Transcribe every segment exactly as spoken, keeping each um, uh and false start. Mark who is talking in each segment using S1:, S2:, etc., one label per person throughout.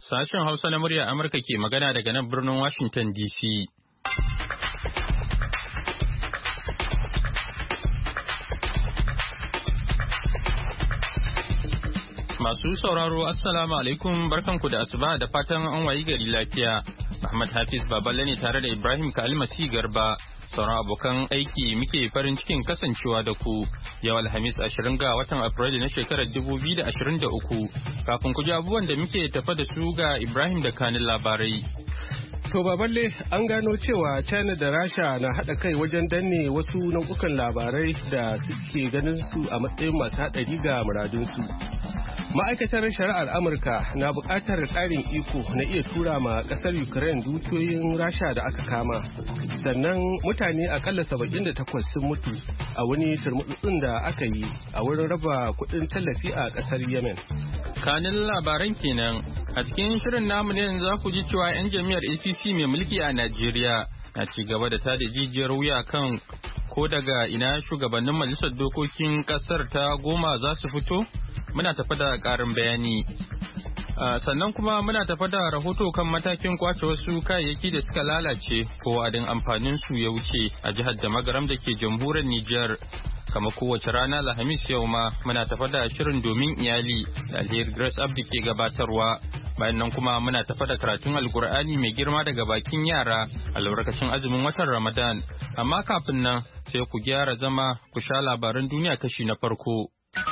S1: Sashen Hausa na murya Amurka ke magana daga nan birnin Washington D C. Masu sauraro Assalamu alaikum barkanku da asuba da fatan an wayi gari lafiya. Ahmad Hafiz Baballe ne tare da Ibrahim Kalmasi Garba. Sauran abokan aiki muke farin cikin kasancewa da ku yau Alhamis ashirin ga watan Afrilu na shekarar dubu biyu da ashirin da uku. Kafin ku ji abubuwan da muke tafa da su ga Ibrahim da kanin labarai.
S2: To Baballe, an gano cewa China da Rasha na haɗa kai wajen danne wasu nau'ukan labarai da suke ganin su a matsayin masu haɗari ga muradunsu. Ma'aikatar shari'ar Amurka na buƙatar ƙarin iko na iya tura ma ƙasar Ukraine dukiyoyin Rasha da aka kama. Sannan mutane akalla saba'in da takwas sun mutu a wani turmutsutsun da aka yi a wurin raba kuɗin tallafi a ƙasar Yemen.
S1: Kanin labaran kenan a cikin shirin namu ne za ku ji cewa 'yan jami'ar A P C mai mulki a Najeriya na ci gaba da tada jijiyar wuya kan ko daga ina shugabannin majalisar dokokin ƙasar ta goma za su fito. Muna tafa da ƙarin bayani. Sannan kuma muna tafa da rahoto kan matakin kwace wasu kayayyaki da suka lalace ko adin amfanin su ya wuce a jihar da magaram da ke jamhuriyar Nijar. Kama kowace rana Alhamis yau ma muna tafa da shirin domin iyali da Alheri Grace Abdi ke gabatarwa. Bayan nan kuma muna tafa da karatun Alkur'ani mai girma daga bakin yara a albarkacin azumin watan Ramadan. Amma kafin nan sai ku gyara zama ku sha labaran duniya kashi na farko.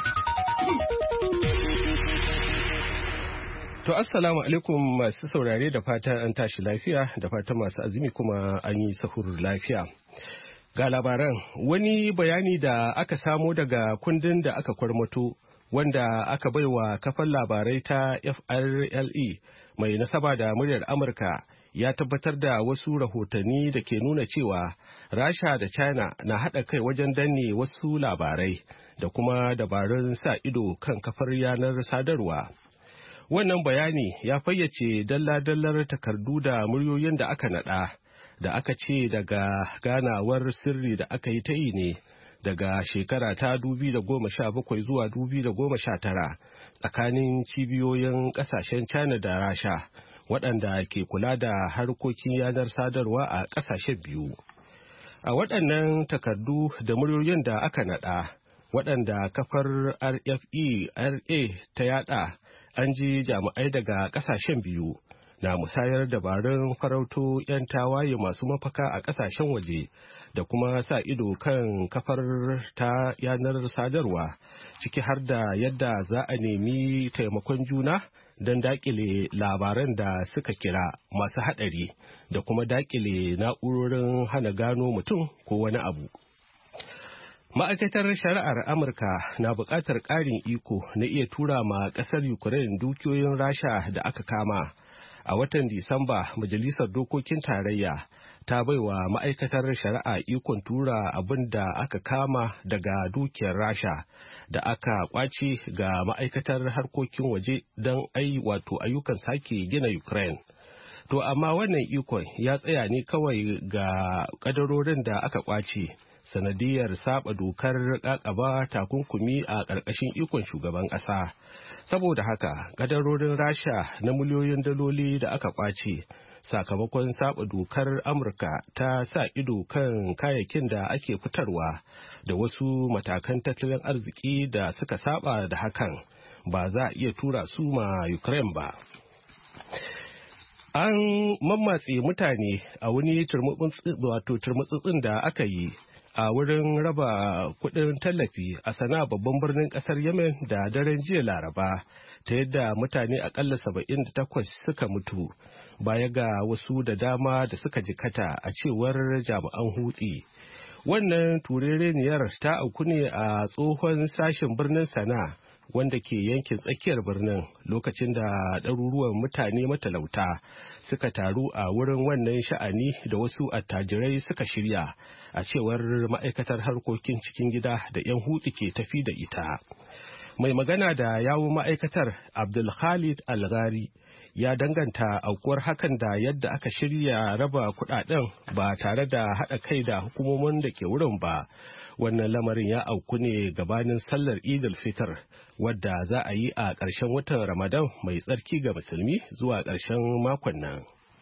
S2: To assalamu alaikum masu saurare da fatan an tashi lafiya da fatan masu azumi kuma an yi sahur lafiya. Ga labaran wani bayani da aka samo daga kundin da aka kwarmato wanda aka baiwa kafar labarai ta F R L E mai nasaba da muryar Amurka ya tabbatar da wasu rahotanni da ke nuna cewa Rasha da China na haɗa kai wajen danne wasu labarai da kuma dabarun sa ido kan kafar yanar sadarwa. Wannan bayani ya fayyace dalla-dallar takardu da muryoyin da aka naɗa da aka ce daga ganawar sirri da aka yi ta yi ne daga shekara ta dubi da goma sha bakwai zuwa dubi da goma sha tara tsakanin cibiyoyin ƙasashen China da Rasha waɗanda ke kula da harkokin yanar sadarwa a ƙasashen biyu. A waɗannan takardu da muryoyin da aka naɗa waɗanda kafar R F E R A ta yada an ji jami'ai daga kasashen biyu na musayar dabarun farauto 'yan tawaye masu mafaka a kasashen waje da kuma sa ido kan kafar ta yanar sadarwa ciki har da yadda za a nemi taimakon juna don dakile labaran da suka kira masu haɗari da kuma dakile na'urorin hana gano mutum ko wani abu. Ma'aikatar shari'ar Amurka na buƙatar ƙarin iko na iya tura ma ƙasar Ukraine dukiyoyin Rasha da aka kama. A watan Disamba, Majalisar Dokokin Tarayya ta baiwa ma'aikatar shari'a ikon tura abin da aka kama daga dukiyar Rasha da aka kwace ga ma'aikatar harkokin waje don ai wato ayyukan sake gina Ukraine. To amma wannan ikon ya tsaya ne kawai ga kadarorin da aka kwace. Sanadiyar saba dokar kakaba takunkumi a ƙarƙashin ikon shugaban ƙasa. Saboda haka kadarorin Rasha na miliyoyin daloli da aka ƙwace sakamakon saba dokar Amurka ta sa ido kan kayayyakin da ake fitarwa da wasu matakan tattalin arziki da suka saba da hakan ba za a iya tura su ma Ukraine ba. An mammatse mutane a wani turmutsutsun da aka yi a wurin raba kudin tallafi a Sana'a babban birnin kasar Yemen da daren jiya Laraba ta yadda mutane akalla saba'in da takwas suka mutu baya ga wasu da dama da suka jikata a cewar jami'an Hutsi. Wannan turereniyar ta auku ne a tsohon sashen birnin Sana'a wanda ke yankin tsakiyar birnin lokacin da ɗaruruwan mutane matalauta suka taru a wurin wannan sha'ani da wasu attajirai suka shirya a cewar ma'aikatar harkokin cikin gida da 'yan hutsi ke tafi da ita. Mai magana da yawun ma'aikatar Abdul Khalid Al-Ghari ya danganta aukuwar hakan da yadda aka shirya raba kudaden ba tare da haɗa kai da hukumomin da ke wurin ba. Wannan lamarin ya auku ne gabanin sallar Idul Fitr wadda za a yi a ƙarshen watan Ramadan mai tsarki ga musulmi zuwa ƙarshen makon nan.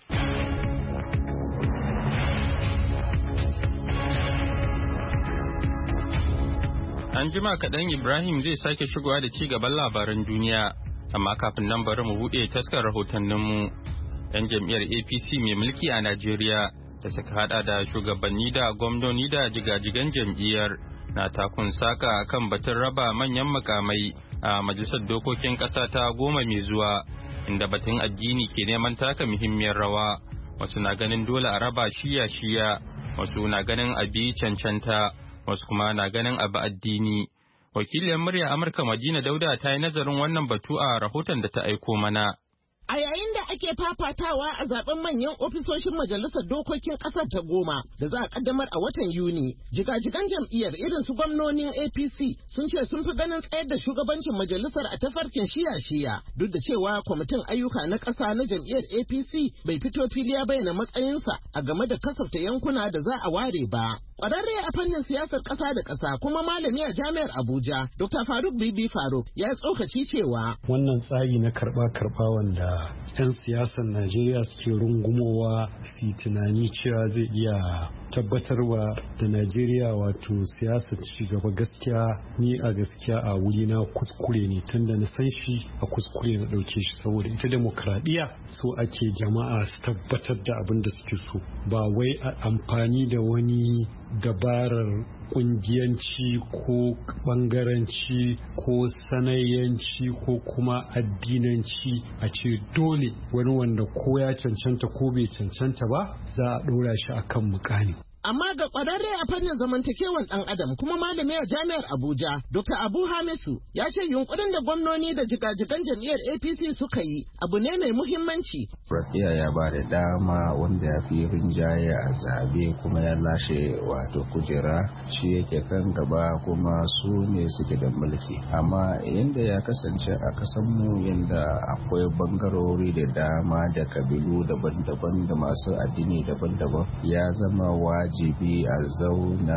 S1: An jima kaɗan Ibrahim zai sake shigowa da ci gaban labaran duniya, amma kafin nan bari mu buɗe taskar rahotanninmu. 'Yan jam'iyyar A P C mai mulki a Najeriya da suka hada da shugabanni da gwamnoni da jigajigan jam'iyyar na takun saka kan batun raba manyan mukamai a majalisar dokokin ƙasa ta goma mai zuwa, inda batun addini ke neman taka muhimmiyar rawa. Wasu na ganin dole a raba shiya-shiya, wasu na ganin abi cancanta, wasu kuma na ganin abu addini. Wakiliyar murya Amurka Madina Dauda ta yi nazarin wannan batu a rahoton da ta aiko mana.
S3: A yayin da ake fafatawa a zaben manyan ofisoshin majalisar dokokin ƙasar ta goma da za a kaddamar a watan Yuni, jigajigan jam'iyyar irin su gwamnonin A P C sun ce sun fi ganin tsayar da shugabancin majalisar a tafarkin shiya-shiya, duk da cewa kwamitin ayyuka na ƙasa na jam'iyyar A P C bai fito fili ya bayyana matsayinsa a game da kasafta yankuna da za a ware ba. Ƙwararre a fannin siyasar ƙasa da ƙasa kuma malami a jami'ar Abuja, Dokta Faruk Bibi Faruk ya tsokaci cewa
S4: wannan tsari na karɓa-karɓa wanda 'yan siyasar Najeriya suke rungumowa su tunani cewa zai iya tabbatarwa da Najeriya wato siyasar cigaba, gaskiya ni a gaskiya a wuri na kuskure ne, tunda na san shi a kuskure na ɗauke shi, saboda ita demokradiyya so ake jama'a su tabbatar da abin da suke so, ba wai a amfani da wani dabarar kungiyanci ko bangaranci ko sanayyanci ko kuma addinanci a ce dole wani wanda ko ya cancanta ko bai cancanta ba za a ɗora shi akan mukami.
S3: Amma ga ƙwararre a fannin zamantakewan ɗan adam kuma malami a jami'ar Abuja, Dokta Abu Hamisu ya ce yunkurin da gwamnoni da jigajigan jam'iyyar A P C suka yi abu ne mai muhimmanci.
S5: Rafiya ya ba da dama wanda ya fi rinjaye a zabe kuma ya lashe wato kujera, shi yake kan gaba kuma su ne suke da mulki. Amma yadda ya kasance a kasanmu yadda akwai bangarori da dama da kabilu daban-daban da masu addini daban-daban, ya zama wajibi jibi a zauna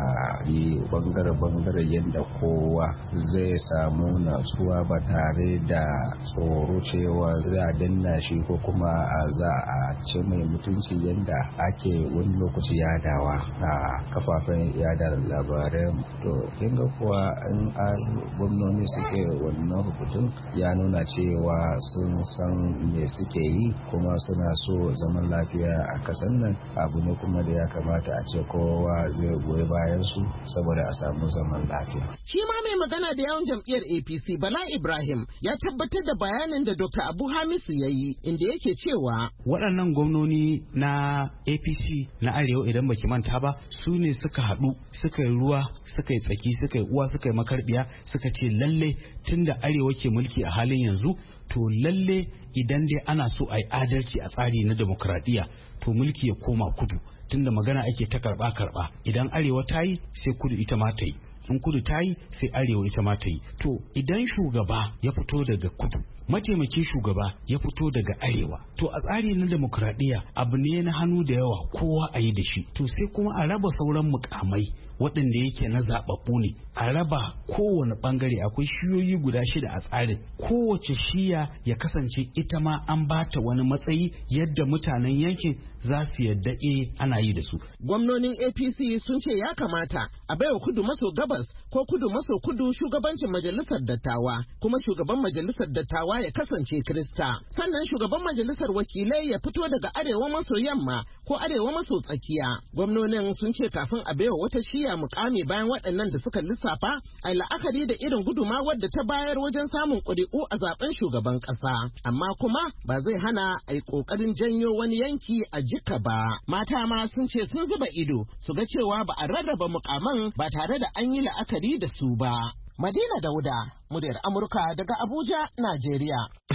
S5: a yi bangare-bangare yadda kowa zai samu natsuwa ba tare da tsoro cewa za a danna shi ko kuma a za a ce mai mutunci yadda ake wani lokaci yadawa a kafafen yada labarai. To kinga kuwa in gwamnoni suke wannan rubutun ya nuna cewa sun san me suke yi kuma suna so zaman lafiya a kasan nan, abu ne kuma da ya kamata a ce kowa zai goyi bayan su saboda a samu zaman lafiya.
S3: Shi ma mai magana da yawan jam'iyyar A P C Bala Ibrahim ya tabbatar da bayanin da Dokta Abu Hamisu ya yi, inda yake cewa
S6: waɗannan gwamnoni na A P C na Arewa idan baki manta ba su ne suka haɗu suka yi ruwa suka yi tsaki suka yi uwa suka yi makarbiya suka ce lalle tunda Arewa ke mulki a halin yanzu to lalle idan dai ana so a yi adalci a tsari na demokradiyya to mulki ya koma kudu, tunda magana ake ta karba karba, idan arewa ta yi sai kudu ita ma ta yi, in kudu ta yi sai arewa ita ma ta yi. To idan shugaba ya fito daga kudu, mataimakin shugaba ya fito daga arewa, to a tsari na demokradiyya abu ne na hannu da yawa kowa a yi da shi, to sai kuma a raba sauran mukamai waɗanda yake na zaɓaɓɓu ne, a raba kowane ɓangare. Akwai shiyoyi guda shida a tsarin, kowace shiya ya kasance ita ma an bata wani matsayi yadda mutanen yankin za su yadda e ana yi da su.
S3: Gwamnonin A P C sun ce ya kamata a baiwa kudu maso gabas ko kudu maso kudu shugabancin majalisar dattawa, kuma shugaban majalisar dattawa ya kasance Kirista, sannan shugaban majalisar wakilai ya fito daga arewa maso yamma ko arewa maso tsakiya. Gwamnonin sun ce kafin a baiwa wata shiya mukami bayan waɗannan da suka lissafa, a la'akari da irin gudumawar da ta bayar wajen samun ƙuri'u a zaben shugaban ƙasa, amma kuma ba zai hana a yi ƙoƙarin janyo wani yanki a jika ba. Mata ma sun ce sun zuba ido su ga cewa ba a rarraba mukaman ba tare da an yi la'akari da su ba. Madina Dauda, muryar Amurka daga Abuja, Najeriya.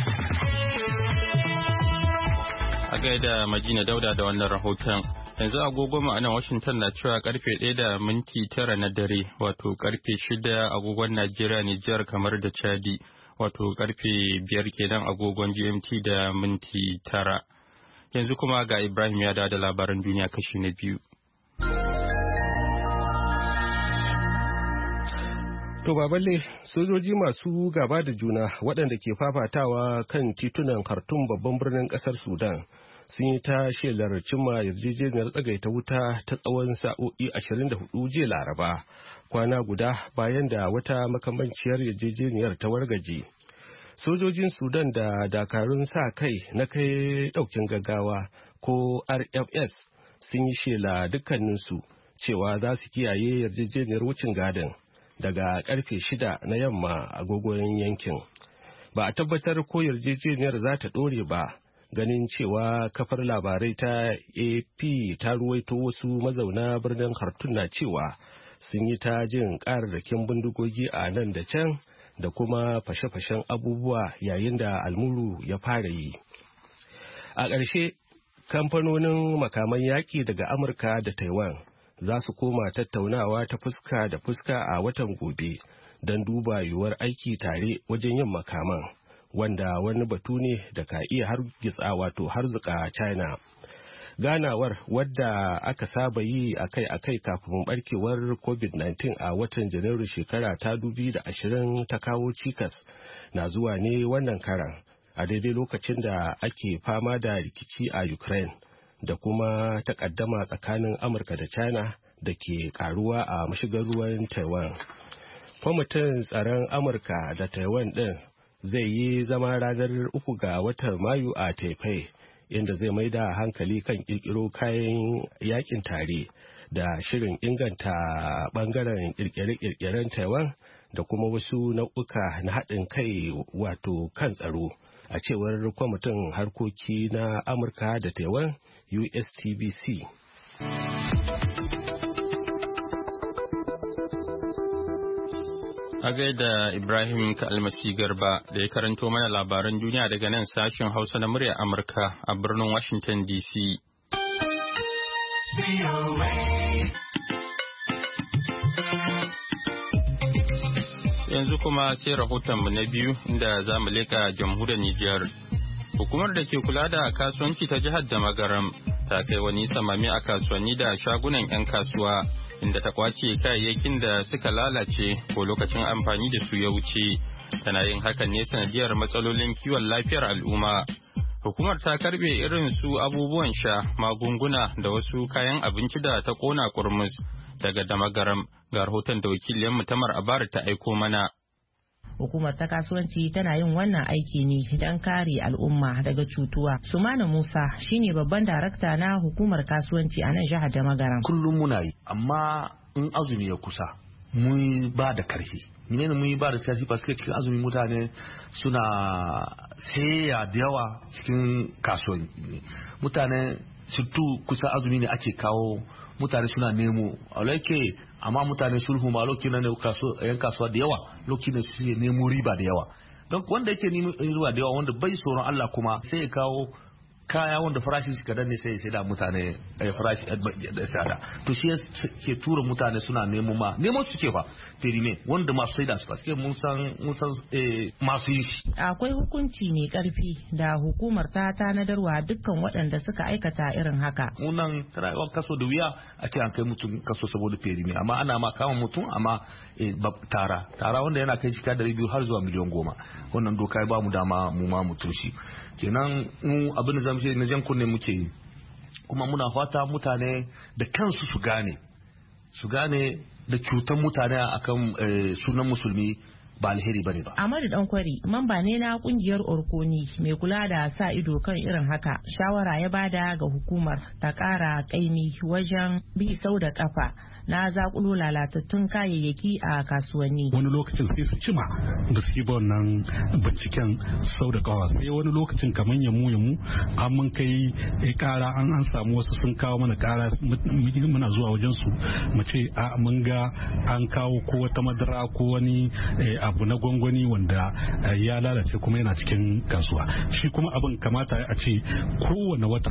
S1: A gaida Madina Dauda da wannan rahoton. Yanzu agogo mu a nan Washington na cewa karfe ɗaya da minti tara na dare, wato karfe shida agogon Najeriya, Nijar, kamar da Chadi. wato karfe biyar kenan agogon G M T da minti tara. Yanzu kuma ga Ibrahim ya da labaran duniya kashi na biyu.
S2: To baballe, sojoji masu gaba da juna waɗanda ke fafatawa kan titunan Khartoum babban birnin ƙasar Sudan sun yi ta shelar cimma yarjejeniyar tsagaita wuta ta tsawon sa'o'i ashirin da hudu jiya Laraba, kwana guda bayan da wata makamanciyar yarjejeniyar ta wargaje. Sojojin Sudan da dakarun sa kai na kai ɗaukin gaggawa ko R F S sun yi shela dukkaninsu cewa za su kiyaye yarjejeniyar wucin gadin daga karfe shida na yamma agogon yankin. Ba a tabbatar ko yarjejeniyar za ta ɗore ba, ganin cewa kafar labarai ta A P ta ruwaito wasu mazauna birnin Khartoum na cewa sun yi ta jin ƙararrakin bindigogi a nan da can da kuma fashe-fashen abubuwa yayin da almuru ya fara yi. A ƙarshe, kamfanonin makaman yaƙi daga Amurka da Taiwan za su koma tattaunawa ta fuska da fuska a watan gobe don duba yiwuwar aiki tare wajen yin makaman, wanda wani batu ne da ka iya hargitsa wato harzuka China. Ganawar wadda aka saba yi akai-akai kafin barkewar covid nineteen a watan Janairu shekara ta dubu biyu da ashirin ta kawo cikas na zuwa ne wannan karan a daidai lokacin da ake fama da rikici a Ukraine da kuma takaddama tsakanin Amurka da China da ke karuwa a mashigar ruwan Taiwan. Kwamitin tsaron Amurka da Taiwan ɗin zai yi zama ranar uku ga watan Mayu a Taipei, inda zai mai da hankali kan kirkiro kayan yakin tare da shirin inganta bangaren kirkire-kirkiren Taiwan da kuma wasu nau'uka na haɗin kai wato kan tsaro, a cewar kwamitin harkoki na Amurka da Taiwan U S T B C.
S1: A gaida Ibrahim Kalmasi Garba da ya karanto mana labaran duniya daga nan sashen Hausa na murya Amurka a birnin Washington D C. Yanzu kuma sai rahotonmu na biyu inda za mu leka jamhuriyar Nijar. Hukumar da ke kula da kasuwanci ta jihar da Magaram ta kai wani samami a kasuwanni da shagunan 'yan kasuwa inda ta kwace kayayyakin da suka lalace ko lokacin amfani da su ya wuce. Tana yin hakan ne sanadiyar matsalolin kiwon lafiyar al'umma. Hukumar ta karbe irin su abubuwan sha, magunguna da wasu kayan abinci da ta kona kurmus daga Damagaram. Ga rahoton da wakiliyar Mutamar Abar ta aiko mana.
S7: Hukumar ta kasuwanci tana yin wannan aiki ne don kare al'umma daga cutuwa. Sumana Musa shine babban darakta na hukumar kasuwanci a nan jihar Damagaram.
S8: Kullum muna yi, amma in azumi ya kusa mun ba da karfi. Menene mun ba da karfi? Paske cikin azumi mutane suna sayya da yawa cikin kasuwanci. Mutane surtu kusa azumi ne ake kawo, mutane suna nemo alaike, amma mutane sulhu ma lokacin nan yan kasuwa da yawa lokacin da su nemo riba da yawa. Don wanda yake nemo riba da yawa, wanda bai tsoron Allah kuma sai ya kawo kaya wanda farashi suka danne sai sai da mutane farashi da tsada. To shi ke tura mutane suna nemo ma nemo su ce fa perime wanda masu sai da su paske mun san mun san masu yi shi.
S7: Akwai hukunci mai karfi da hukumar ta tanadarwa dukkan waɗanda suka aikata irin haka.
S8: Munan tarawa kaso da wuya a ce an kai mutum kaso saboda perime, amma ana ma kama mutum amma tara tara wanda yana kai shika dari biyu har zuwa miliyan goma. Wannan doka ya ba mu dama mu ma mutum shi. Kenan mu abin da zamu ce na jan kunne muke yi, kuma muna fata mutane da kansu su gane su gane da cutar mutane akan sunan musulmi ba alheri bane ba.
S7: Amadu Dankwari mamba ne na kungiyar Orkoni mai kula da sa ido kan irin haka. Shawara ya bada ga hukumar ta kara kaimi wajen bi sau da kafa na zakulo lalatattun kayayyaki a kasuwanni.
S9: Wani lokacin sai su cima da su yi wannan binciken sau da kawa, sai wani lokacin kamar yamu yamu an mun kai kara an an samu wasu sun kawo mana kara muna zuwa wajen su mu ce a mun ga an kawo ko wata madara ko wani abu na gwangwani wanda ya lalace kuma yana cikin kasuwa. Shi kuma abin kamata a ce kowane wata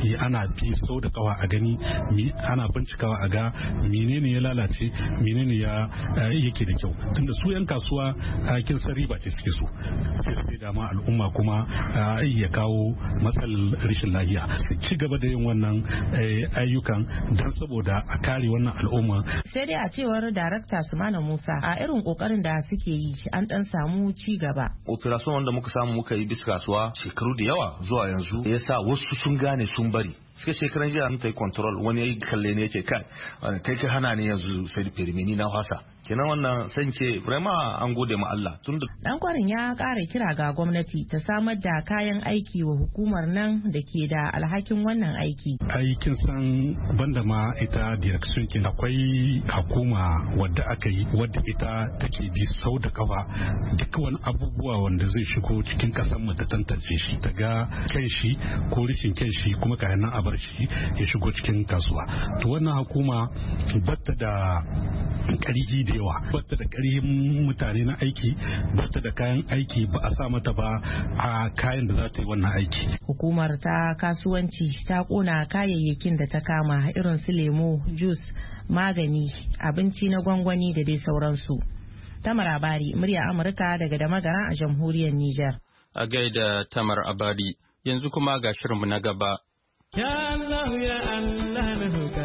S9: ana bi sau da kawa a gani ana bincikawa a ga menene ya lalace menene ya yake da kyau tunda su yan kasuwa kin san riba ce suke so sai sai da ma al'umma kuma ya kawo matsalar rashin lafiya su ci gaba da yin wannan ayyukan don saboda a kare wannan al'umma.
S7: Sai dai a cewar darakta Sumana Musa a irin kokarin da suke yi an dan samu ci gaba.
S8: Operation wanda muka samu muka yi bisa kasuwa shekaru da yawa zuwa yanzu yasa wasu sun gane sun bari. Suka shekaran jiya mun ta yi control wani ya yi kalle ne yake kai kai ka hana ne yanzu sai da firmini na hasa. Kenan wannan san ce vraiment an gode ma Allah tunda
S7: dan kwarin ya kara kira ga gwamnati ta samar da kayan aiki wa hukumar nan da ke da alhakin wannan aiki.
S9: Aikin san banda ma ita direction kin akwai hukuma wadda aka yi wadda ita take bi sau da kafa duk wani abubuwa wanda zai shigo cikin kasar mu ta tantance shi ta ga kai shi ko rishin kai shi kuma kayan nan a bar shi ya shigo cikin kasuwa. To wannan hukuma batta da kariji da yawa bata da ƙarfin mutane na aiki bata da kayan aiki ba a sa mata ba a kayan da za ta yi wannan aiki.
S7: Hukumar ta kasuwanci ta kona kayayyakin da ta kama irin su lemo, jus, magani, abinci na gwangwani da dai sauransu. Tamar Abari, murya Amurka daga Damagara a jamhuriyar Nijar.
S1: A gaida Tamar Abari, yanzu kuma ga shirinmu na gaba.
S10: Ya Allah ya Allah na roƙa.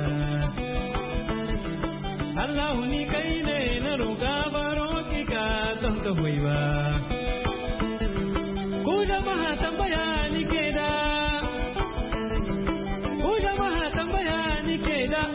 S10: Allah ni kai ne na roƙa baro ki ka don ka hoyi ba. Ku jama'a tambaya ni ke da. Ku jama'a tambaya ni ke da.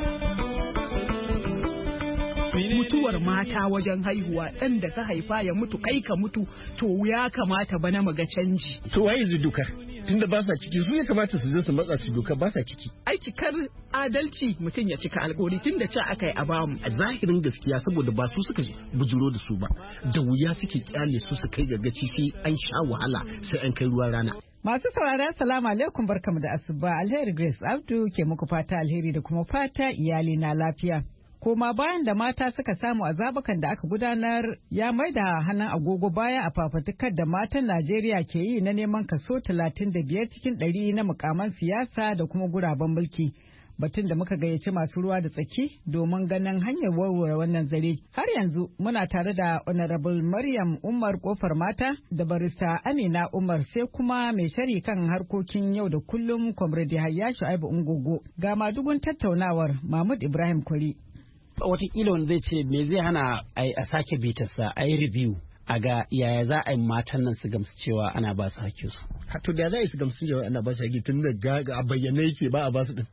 S11: Mutuwar mata wajen haihuwa ɗan da ka haifa ya mutu kai ka mutu to ya kamata bana maga canji.
S2: To waye zu duka tunda ba sa ciki su ya kamata su zo su matsa su doka ba sa ciki.
S11: Ai cikar adalci mutum ya cika alƙawari tunda ca aka yi a bamu.
S2: A zahirin gaskiya saboda ba su suka bujuro da su ba da wuya suke kyale su su kai gaggaci sai an sha wahala sai an kai ruwan rana.
S12: Masu saurara salamu alaikum barkamu da asuba alheri Grace Abdu ke muku fata alheri da kuma fata iyali na lafiya. Koma bayan da mata suka samu a zabukan da aka gudanar ya maida hannun agogo baya a fafatukar da matan Najeriya ke yi na neman kaso talatin da biyar cikin ɗari na mukaman siyasa da kuma guraben mulki. Batun da muka gayyaci masu ruwa da tsaki domin ganin hanyar warware wannan zare. Har yanzu muna tare da Honorable Maryam Umar Kofar Mata da Barista Amina Umar sai kuma mai shari kan harkokin yau da kullum Comrade Hayya Shu'aibu Ungogo. Ga madugun tattaunawar Mahmud Ibrahim Kwari.
S13: Watakila wanda zai ce me zai hana a sake bitarsa a yi review a ga yaya za a yi matan nan su gamsu cewa ana ba su hakki su.
S2: To da za a yi su gamsu cewa ana ba su hakki tun da a bayyane yake ba a ba su din.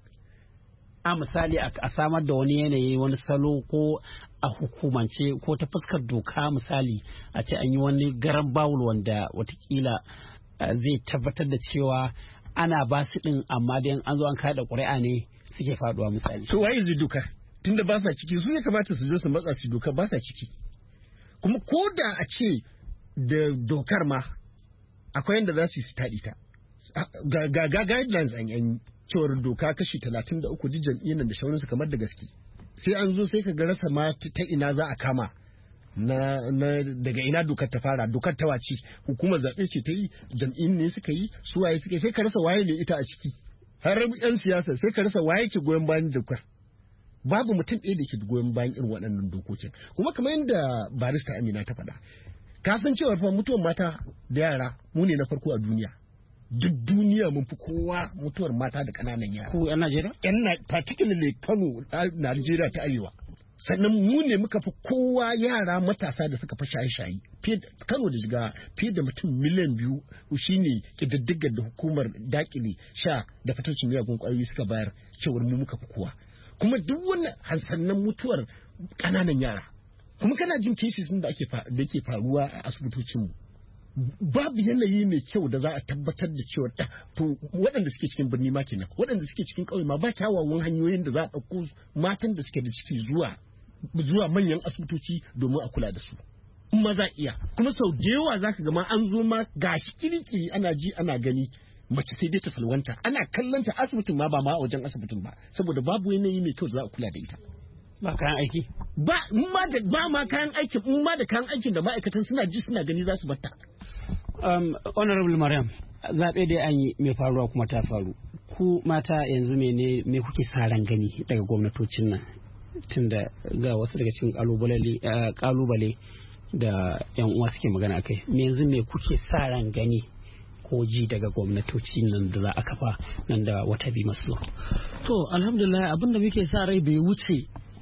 S13: A misali a samar da wani yanayi wani salo ko a hukumance ko ta fuskar doka misali a ce an yi wani garan bawul wanda watakila zai tabbatar da cewa ana ba su din amma dai an zo an kada ƙuri'a ne suke faduwa misali.
S2: To waye zai duka? Tunda ba sa ciki su ya kamata su zo su matsa su doka ba sa ciki kuma ko da a ce da dokar ma akwai yadda za su yi su taɗi ta ga ga guidelines an yi cewar doka kashi talatin da uku duk jam'iyyar da shaurinsu kamar da gaske sai an zo sai ka ga rasa ma ta ina za a kama na daga ina dokar ta fara dokar ta wace hukumar zaɓe ce ta yi jam'iyyun ne suka yi su waye suke sai ka rasa waye ne ita a ciki har yan siyasa sai ka rasa waye ke goyon bayan dokar babu mutum ɗaya da ke goyon bayan irin waɗannan dokokin kuma kamar yadda barista Amina ta faɗa ka san cewa fa mutuwar mata da yara mu ne na farko a duniya duk duniya mun fi kowa mutuwar mata da ƙananan yara
S13: ko yan Najeriya
S2: yan particularly Kano Najeriya ta arewa sannan mu ne muka fi kowa yara matasa da suka fi shaye-shaye Kano da shiga fiye da mutum miliyan biyu shine ƙididdigar da hukumar dakile sha da fatocin miyagun ƙwayoyi suka bayar cewar mu muka fi kowa kuma duk wannan hansannan mutuwar ƙananan yara kuma kana jin cases da ake da ke faruwa a asibitocin babu yanayi mai kyau da za a tabbatar da cewa to waɗanda suke cikin birni ma kenan waɗanda suke cikin ƙauye ma ba kyawawan hanyoyin da za a ɗauko matan da suke da ciki zuwa zuwa manyan asibitoci domin a kula da su in ma za iya kuma sau da yawa za ka ga ma an zo ma gashi kirikiri ana ji ana gani mace sai dai ta salwanta ana kallon ta asibitin ma ba ma a wajen asibitin ba saboda babu yanayi mai kyau za a kula da ita
S13: ba kayan aiki
S2: ba ma da ba ma kayan aikin in ma da kayan aikin da ma'aikatan suna ji suna gani za su batta
S13: um, honorable Maryam zaɓe dai an yi mai faruwa kuma ta faru ku mata yanzu mene me kuke sa ran gani daga gwamnatocin nan tunda ga wasu daga cikin kalubale da yan uwa suke magana akai me yanzu me kuke sa ran gani ko ji daga gwamnatoci nan da za a kafa nan da wata bi masu?
S14: To alhamdulillah abinda muke sa rai bai wuce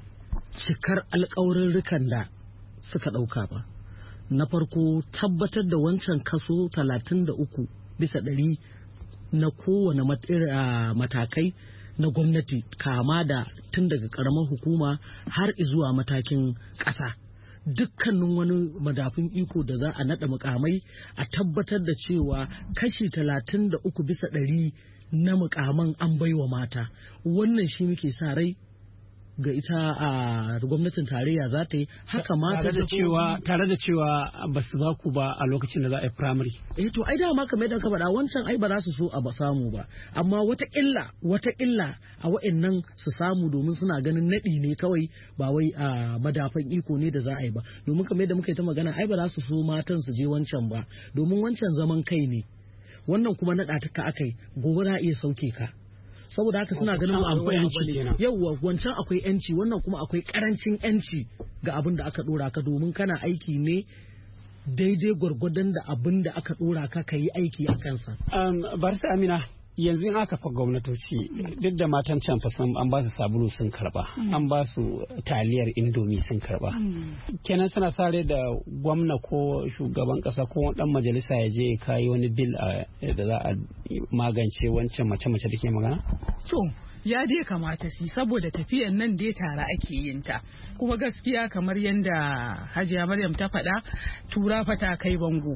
S14: cikar alƙawarurrukan da suka ɗauka ba. Na farko tabbatar da wancan kaso talatin da uku bisa ɗari na kowane matakai na gwamnati kama da tun daga ƙaramar hukuma har zuwa matakin ƙasa. Dukkanin wani madafin iko da za a naɗa mukamai a tabbatar da cewa kashi talatin da uku bisa ɗari na mukaman an baiwa mata. Wannan shi muke sa rai ga ita a gwamnatin tarayya za ta yi haka ma
S13: tare da cewa tare da cewa ba su ba ku ba a lokacin da za a yi primary.
S14: Eh to ai dama kamar yadda ka faɗa wancan ai ba za su so a ba samu ba amma wata illa wata illa a wa'annan su samu domin suna ganin naɗi ne kawai ba wai a madafan iko ne da za a yi ba domin kamar yadda muka yi ta magana ai ba za su so matan su je wancan ba domin wancan zaman kai ne wannan kuma naɗa ta ka akai gobe za a iya sauke ka. Saboda haka suna ganin akwai yanci yauwa wancan akwai yanci wannan kuma akwai karancin yanci ga abin da aka dora ka domin kana aiki ne daidai gwargwadon da abin da aka dora ka ka yi aiki a kansa.
S13: Barisa Amina yanzu in aka fa gwamnatoci duk da matan can fa an ba su sabulu sun karba an ba su taliyar indomi sun karba kenan suna sare da gwamna ko shugaban kasa ko dan majalisa ya je kai wani bil da za a magance wancan mace-mace da ke magana
S11: to ya dai kamata shi saboda tafiyan nan dai tare ake yin ta kuma gaskiya kamar yadda Hajiya Maryam ta faɗa tura fa ta kai bango.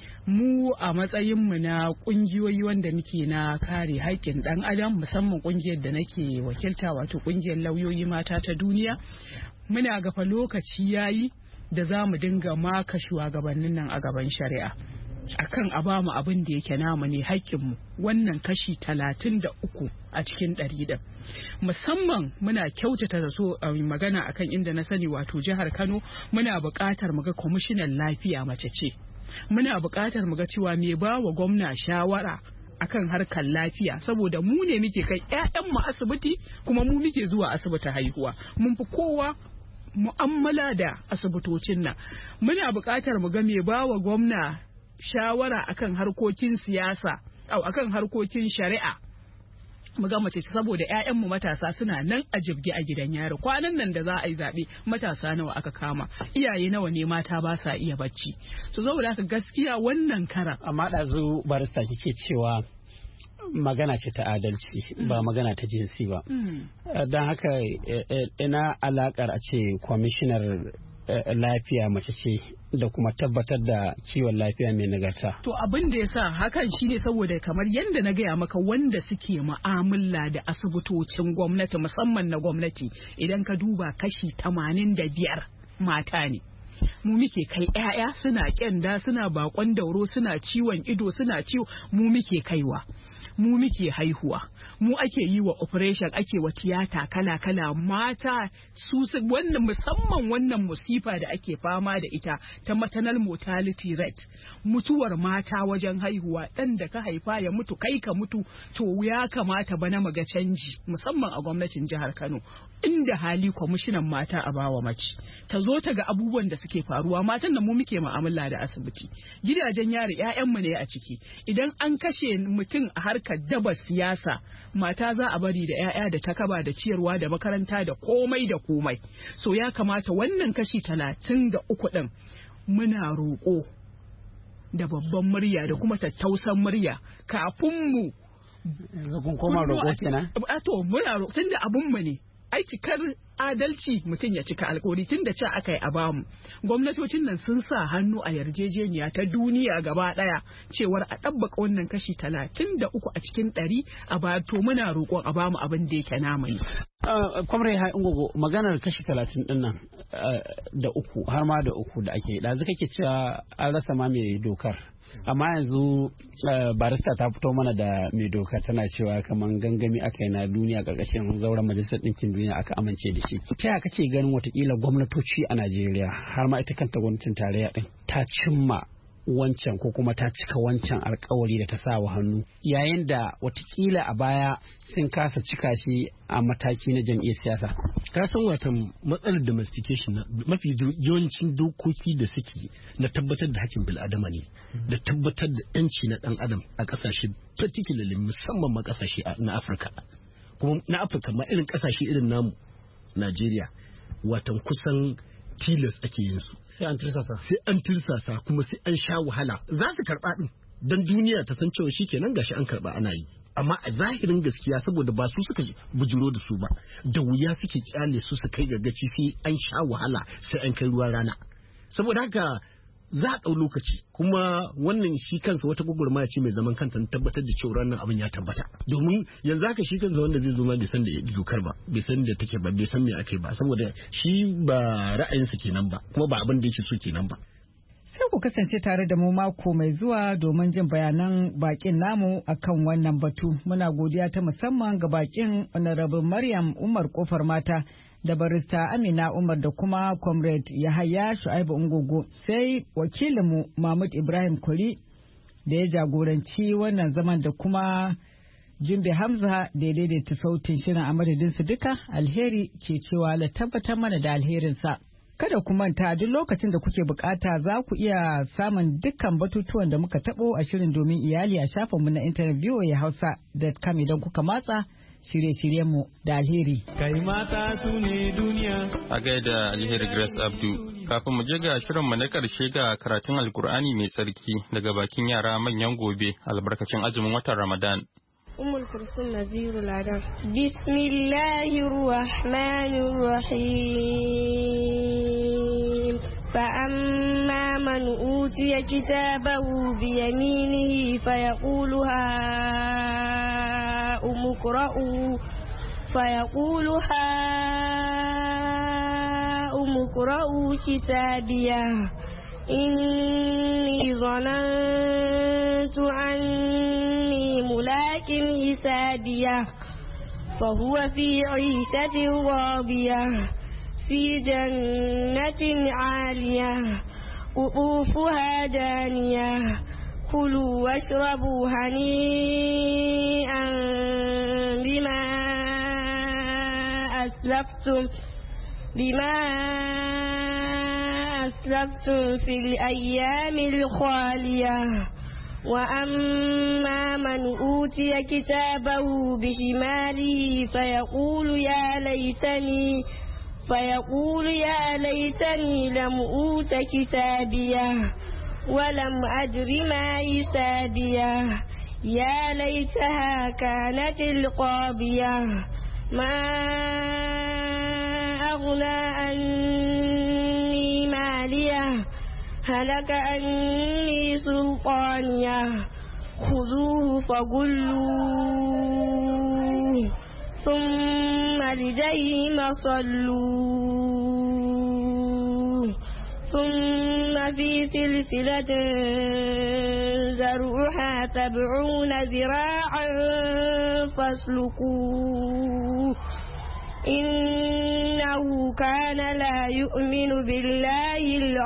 S11: Mu a matsayinmu na kungiyoyi wanda muke na kare haƙƙin ɗan adam musamman kungiyar da nake wakilta wato kungiyar lauyoyi mata ta duniya muna gafa lokaci yayi da za mu dinga maka shugabannin nan a gaban shari'a akan a ba mu abin da yake namu ne haƙƙinmu wannan kashi talatin da uku a cikin ɗari ɗin musamman muna kyautata da so a magana akan inda na sani wato jihar Kano muna buƙatar mu ga kwamishinan lafiya mace ce. Muna buƙatar mu ga cewa me ba wa gwamna shawara akan harkar lafiya saboda mu ne muke kai ƴaƴan mu asibiti kuma mu muke zuwa asibiti haihuwa mun fi kowa mu'amala da asibitocin nan muna buƙatar mu ga me ba wa gwamna shawara akan harkokin siyasa au akan harkokin shari'a mu ga mace saboda ƴaƴanmu matasa suna nan a jibge a gidan yaro kwanan nan da za a yi zaɓe matasa nawa aka kama iyaye nawa ne mata ba sa iya bacci so saboda haka gaskiya wannan kara
S13: amma ɗazu barista kike cewa magana ce ta adalci ba magana ta jinsi ba don haka ina alakar a ce kwamishinar lafiya mace ce da kuma tabbatar da kiwon lafiya mai nagarta.
S11: To abin da ya sa hakan shine saboda kamar yadda na gaya maka wanda suke mu'amala da asibitocin gwamnati musamman na gwamnati idan ka duba kashi tamanin da biyar mata ne. Mu muke kai ƴaƴa suna kyanda suna bakon dauro suna ciwon ido suna ciwo mu muke kaiwa. Mu muke haihuwa mu ake yi wa operation ake wa tiyata kala-kala mata su wannan musamman wannan musifa da ake fama da ita ta maternal mortality rate mutuwar mata wajen haihuwa ɗan da ka haifa ya mutu kai ka mutu to ya kamata bana maga canji musamman a gwamnatin jihar Kano inda hali kwamishinan mata a bawa mace ta zo ta ga abubuwan da suke faruwa matan da mu muke mu'amala da asibiti gidajen yari ƴaƴanmu ne a ciki idan an kashe mutum a harkar daba siyasa mata za a bari da 'ya'ya da takaba da ciyarwa da makaranta da komai da komai so ya kamata wannan kashi talatin da uku ɗin muna roƙo da babban murya da kuma tattausan murya kafin mu
S13: kun koma roƙo kenan
S11: to muna roƙo tunda abun mu ne ai cikar adalci mutum ya cika alkawari tun da ce aka yi a bamu gwamnatocin nan sun sa hannu a yarjejeniya ta duniya gaba daya cewar a ɗabbaka wannan kashi talatin da uku a cikin ɗari a ba to muna roƙon a bamu abin da yake namu ne.
S13: Kwamrai ha ingogo maganar kashi talatin din nan da uku har ma da uku da ake ɗazu kake cewa an rasa ma mai dokar amma yanzu barista ta fito mana da mai doka tana cewa kamar gangami aka yi na duniya karkashin zauren majalisar ɗinkin duniya aka amince da shi ta yaya kake ganin watakila gwamnatoci a Najeriya har ma ita kanta gwamnatin tarayya din ta cimma wancan ko kuma ta cika wancan alkawari da ta sa wa hannu yayin da watakila a baya sun kasa cika shi a mataki na jam'iyyar siyasa.
S15: Ka san watan matsalar domestication na mafi yawancin dokoki da suke na tabbatar da hakkin bil'adama ne da tabbatar da yanci na dan adam a kasashe particularly musamman ma kasashe na Afirka kuma na Afirka ma irin kasashe irin namu Najeriya watan kusan tilas ake yin su
S13: sai an tirsasa
S15: sai an tirsasa kuma sai an sha wahala za su karba din dan duniya ta san cewa shikenan gashi an karba ana yi amma a zahirin gaskiya saboda ba su suka bujiro da su ba da wuya suke kyale su su kai gaggaci sai an sha wahala sai an kai ruwa rana saboda haka za a ɗau lokaci kuma wannan shi kansa wata gwagwarmaya ce mai zaman kanta tabbatar da cewa wannan abin ya tabbata domin yanzu haka shi kansa wanda zai zo ma bai san da dokar ba bai san da take ba bai san me ake ba saboda shi ba ra'ayinsa kenan ba kuma ba abin da yake so kenan ba.
S12: Sai ku kasance tare da mu mako mai zuwa domin jin bayanan bakin namu akan wannan batu. Muna godiya ta musamman ga bakin Honorable Maryam Umar Kofar Mata da barista Amina Umar da kuma Comrade Yahaya Shu'aibu Ungogo. Sai wakilinmu Mahmud Ibrahim Kuri da ya jagoranci wannan zaman da kuma Jimbe Hamza da ya daidaita sautin shirin a madadinsu duka alheri ke cewa la tabbatar mana da alherinsa. Kada ku manta duk lokacin da kuke bukata za ku iya samun dukkan batutuwan da muka tabo a shirin domin iyali a shafinmu na intanet voa hausa dot com idan kuka matsa shirye-shiryenmu da alheri.
S10: Kai mata su ne duniya.
S1: A gaida alheri Grace Abdu. Kafin mu je ga shirinmu na ƙarshe ga karatun Alkur'ani mai tsarki daga bakin yara manyan gobe albarkacin azumin watan Ramadan.
S16: أم الكلثوم نذير العدم بسم الله الرحمن الرحيم فأما من أوتي كتابه بيمينه فيقول هاؤم اقرءوا فيقول هاؤم اقرءوا كتابيه إني ظننت أني ملاك حسابيه فهو في عيشة راضية في جنة عالية قطوفها دانية كلوا واشربوا هنيئا بما أسلفتم بما أسلفتم في الأيام الخالية وأما من أوتي كتابه بشماله فيقول يا ليتني فيقول يا ليتني لم أوت كتابيه ولم أدر ما حسابيه يا ليتها كانت القاضية ما أغنى عني ماليه هلك عني سلطانيه خذوه فغلوه ثم الجحيم صلوه ثم في سلسلة ذرعها سبعون ذراعا فاسلكوه إنه كان لا يؤمن بالله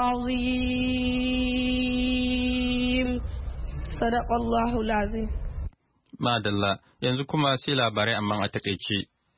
S16: العظيم صدق الله العظيم.
S1: Madalla yanzu kuma sai labarai amma a takaice.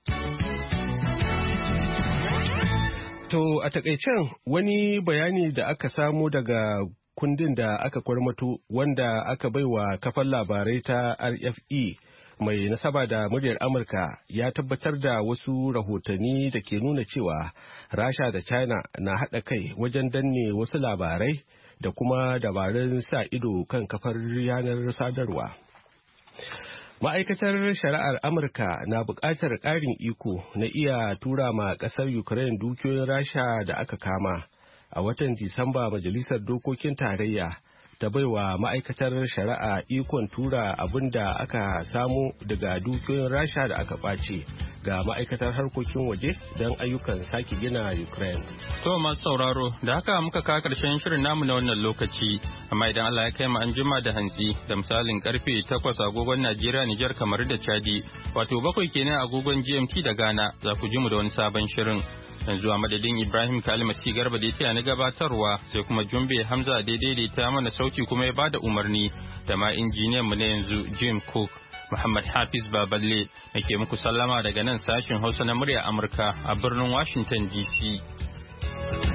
S2: To a takaicen wani bayani da aka samu daga kundin da aka kwarmato wanda aka baiwa kafar labarai ta R F E mai nasaba da muryar Amurka ya tabbatar da wasu rahotanni da ke nuna cewa Rasha da China na haɗa kai wajen danne wasu labarai da kuma dabarun sa ido kan kafar yanar sadarwa. Ma'aikatar shari'ar Amurka na buƙatar ƙarin iko na iya tura ma ƙasar Ukraine dukiyoyin Rasha da aka kama. A watan Disamba Majalisar Dokokin Tarayya ta baiwa ma'aikatar shari'a ikon tura abin da aka samu daga dukiyoyin Rasha da aka ɓace ga ma'aikatar harkokin waje don ayyukan sake gina Ukraine.
S1: To masu sauraro da haka muka kawo ƙarshen shirin namu na wannan lokaci, amma idan Allah ya kai mu an jima da hantsi da misalin karfe takwas agogon Najeriya, Nijar, kamar da Chadi, wato bakwai kenan agogon G M T da Ghana, za ku ji mu da wani sabon shirin. yanzu a madadin Ibrahim Kalmasi Garba da ya na gabatarwa sai kuma Jumbe Hamza daidai da ta mana sauti kuma ya bada umarni da ma injiniyan mu na yanzu Jim Cook. Muhammad Hafiz Baballe nake muku sallama daga nan sashin Hausa na murya Amurka a birnin Washington D C.